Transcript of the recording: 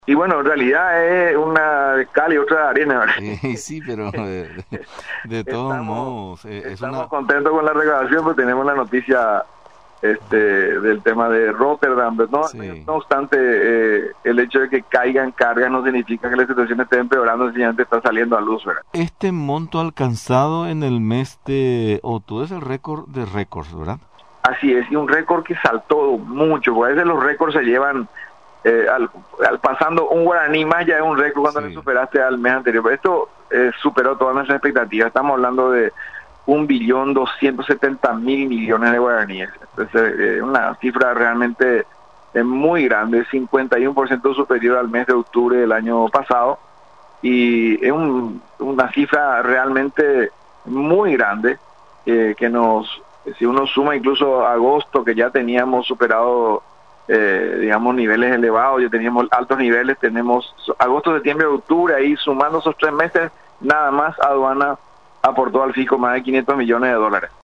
Y bueno, en realidad es una de cal y otra de arena, ¿verdad? Sí, pero de todos Estamos, modos, es estamos una... contentos con la recaudación, pues tenemos la noticia del tema de Rotterdam, pero Sí. no obstante, el hecho de que caigan cargas no significa que la situación esté empeorando, sencillamente está saliendo a luz, ¿verdad? Este monto alcanzado en el mes de octubre es el récord de récords, ¿verdad? Así es, y un récord que saltó mucho, porque a veces los récords se llevan al pasando un guaraní más ya es un récord cuando le Sí. superaste al mes anterior. Pero esto superó todas nuestras expectativas. Estamos hablando de 1.270.000.000.000 de guaraníes. Entonces, una cifra realmente muy grande, 51% superior al mes de octubre del año pasado. Y es una cifra realmente muy grande que si uno suma incluso agosto, que ya teníamos superado digamos, niveles elevados, ya teníamos altos niveles, tenemos agosto, septiembre, octubre, ahí sumando esos 3 meses, nada más aduana aportó al fisco más de 500 millones de dólares.